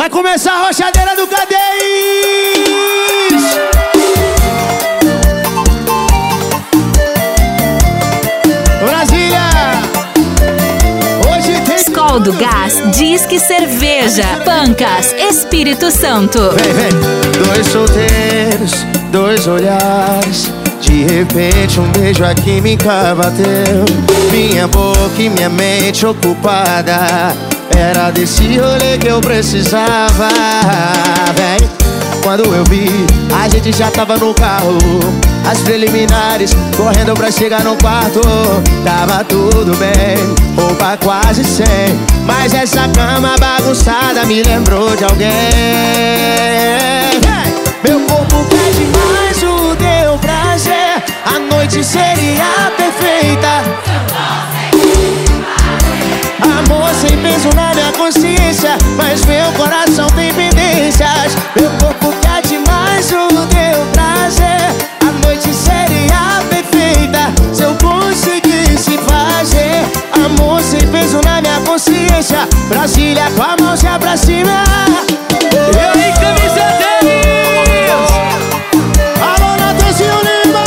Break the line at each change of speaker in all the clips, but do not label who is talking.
Vai começar a rochadeira do Cadês. Brasília. Hoje tem
Skol do Gás, Disque Cerveja, Pancas, Espírito Santo.
Vem, vem.
Dois solteiros, dois olhares. De repente um beijo a química bateu. Minha boca e minha mente ocupada. Era desse rolê que eu precisava. Vem. Quando eu vi, a gente já tava no carro. As preliminares, correndo pra chegar no quarto. Tava tudo bem, roupa quase sem. Mas essa cama bagunçada me lembrou de alguém. Meu corpo pede mais o teu prazer. A noite seria perfeita. Amor sem peso na minha consciência, mas meu coração tem pendências. Meu corpo pede mais o teu prazer. A noite seria perfeita se eu conseguisse fazer. Amor sem peso na minha consciência. Brasília com a mãozinha pra cima.
Eu em camisa 10. Alô, Natanzinho Lima.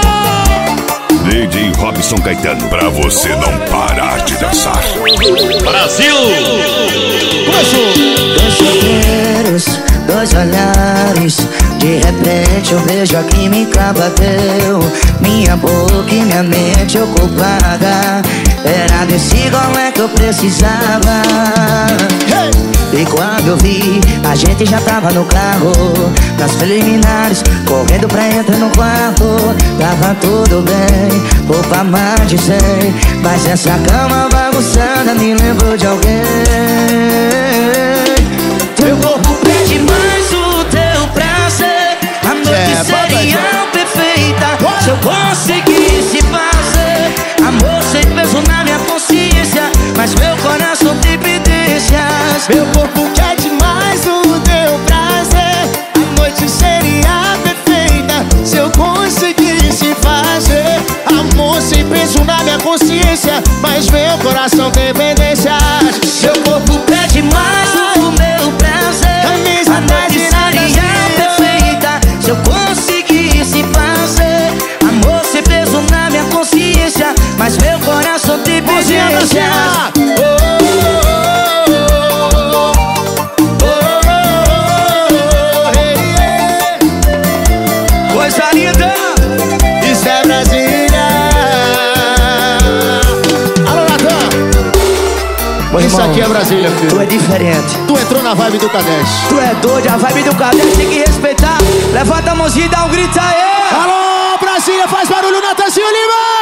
DJ Robson Caetano, pra você não parar de dançar.
Brasil!
Começou.
Dois solteiros, dois olhares. De repente um beijo a química bateu. Minha boca e minha mente ocupada. Era desse golé que eu precisava. E quando eu vi, a gente já tava no carro. Nas preliminares, correndo pra entrar no quarto. Tava tudo bem, roupa mais de 100. Mas essa cama bagunçada me lembrou de alguém. Teu corpo pede mais o teu prazer. A noite seria perfeita se eu conseguisse fazer. Amor sem peso na minha consciência, mas meu coração tem pendências. Meu corpo quer demais o teu prazer. A noite seria perfeita se eu conseguisse fazer. Amor sem peso na minha consciência, mas meu coração tem pendências. Meu corpo pede mais o meu prazer. A noite seria perfeita se eu conseguisse fazer. Amor sem peso na minha consciência, mas meu coração tem pendências.
Coisa linda.
Isso é Brasília.
Alô, Natan. Isso aqui é Brasília, filho.
Tu é diferente.
Tu entrou na vibe do Cadês.
Tu é doido, a vibe do Cadês tem que respeitar. Levanta a mãozinha e dá um grito aí.
Alô, Brasília, faz barulho, Natanzinho Lima.